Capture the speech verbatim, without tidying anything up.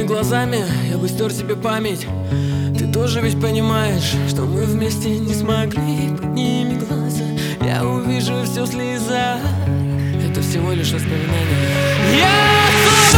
закрытыми глазами я бы стер себе память. Ты тоже ведь понимаешь, что мы вместе не смогли. Подними глаза, я увижу все в слезах. Это всего лишь воспоминания. Я